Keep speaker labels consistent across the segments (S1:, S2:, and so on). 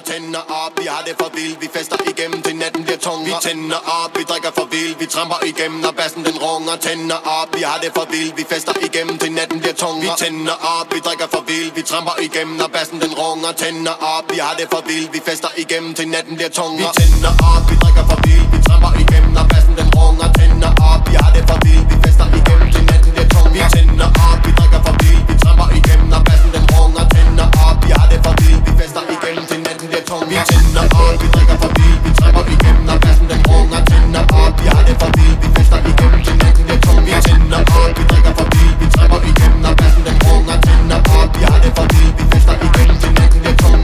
S1: tænder op. Vi har det for vildt, vi fester igennem til natten bliver tung. Vi tænder op, vi drikker for vildt, vi tramper igennem, når bassen den runger. Tænder op, vi har det for vildt, vi fester igennem til natten bliver tung. Vi tænder op, vi drikker for vildt, vi tramper igennem, når bassen den runger. Tænder op, vi har det for vildt, vi fester igennem til natten bliver tung. Vi tænder op, vi drikker for vildt, vi tramper igennem, når bassen den runger. Tænder op, vi har det for vildt, vi fester igennem til natten bliver tung. Vi tænder op, vi drikker for vildt, vi tramper igennem, når bassen den runger. Tænder op, vi har det for vildt, vi fester igennem til natten bliver tung. Vi tænder op, vi drikker for vildt, vi tramper igennem, når bassen den runger. Tænder op, vi har det for vildt, vi fester igennem til natten bliver tung. Vi tænder op, vi drikker for vildt, vi tramper igennem, når bassen den runger. Tænder op, vi har det for vildt, vi fester igennem til natten bliver tung.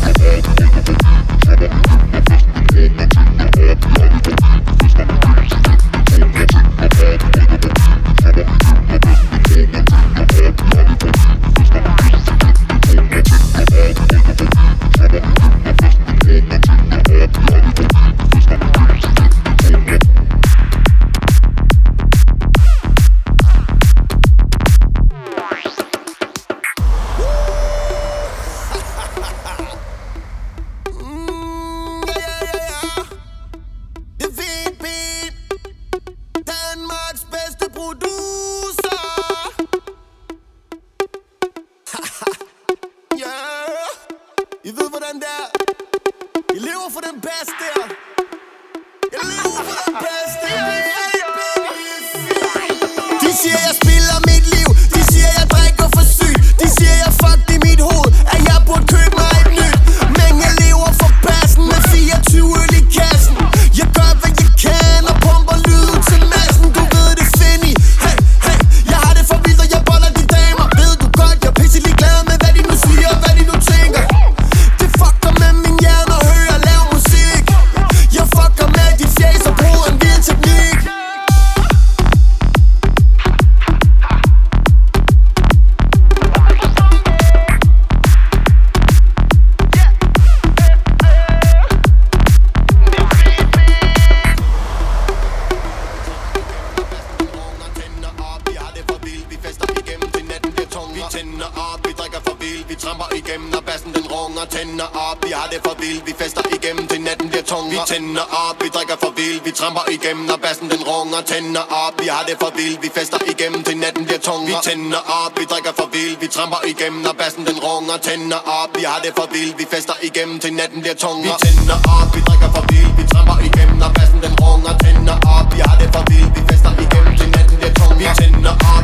S1: Tænder op, vi har det for vildt, vi fester igennem til natten bliver tung. Vi tænder op, vi drikker for vildt, vi tramper igennem, når bassen den runger. Tænder op, vi har det for vildt, vi fester igennem til natten bliver tung. Vi tænder op, vi drikker for vildt, vi tramper igennem, når bassen den runger. Tænder op, vi har det for vildt, vi fester igennem til natten bliver tung. Vi tænder op.